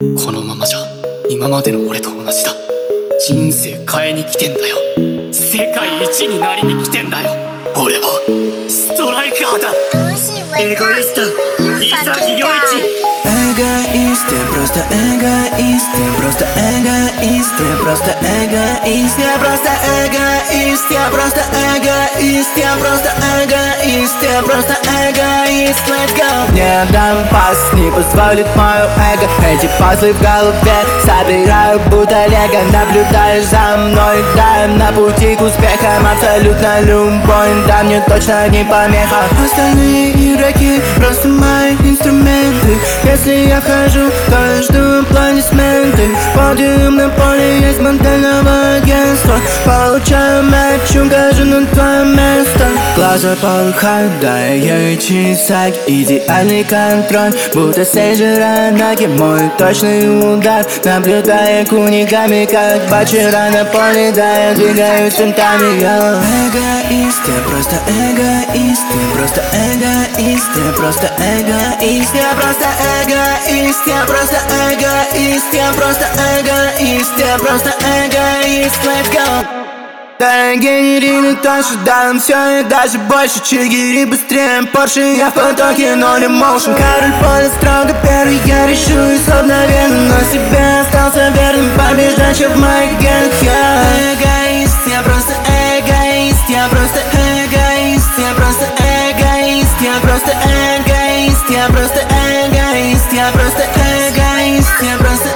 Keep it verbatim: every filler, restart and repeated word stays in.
このままじゃ今までの俺と同じだ。人生変えに来てんだよ。世界一になりに来てんだよ。俺はストライカーだ。エゴイスト潔良一。 Эгоист, я просто эгоист, я просто эгоист, я просто эгоист, я просто эгоист, я просто эгоист, я просто эгоист, я просто эгоист, let's go. Не дам пас, не позволит мое эго. Эти пазлы в голове собираю будто лего. Наблюдаешь за мной, да, на пути к успехам. Абсолютно любой, да, мне точно не помеха. Остальные игроки просто мои инструменты. Если я вхожу, то я жду аплодисменты. Подиум на поле есть модельного агентства. Получаю мяч, укажу на твое место. Глаза полыхают, да, я чесак. Идеальный контроль, будто сейджера ноги. Мой точный удар, наблюдая кунигами, как бачера на поле, да, я двигаюсь центами. Эгоист, я просто эгоист, я просто эгоист, я просто эгоист, я просто эгоист, я просто эгоист, я просто эгоист, я просто эгоист, let's go. Да, генерины тоньше, да, все и даже больше. Чигири быстрее, Порше, я в потоке, ноль эмоушен. Король поля строго первый, я решу и словно вену. Но себе остался верным, побеждать, чем в моих генах. Я эгоист, я просто эгоист, я просто эгоист, я просто эгоист, я просто эгоист, я просто эгоист, я просто эгоист, я просто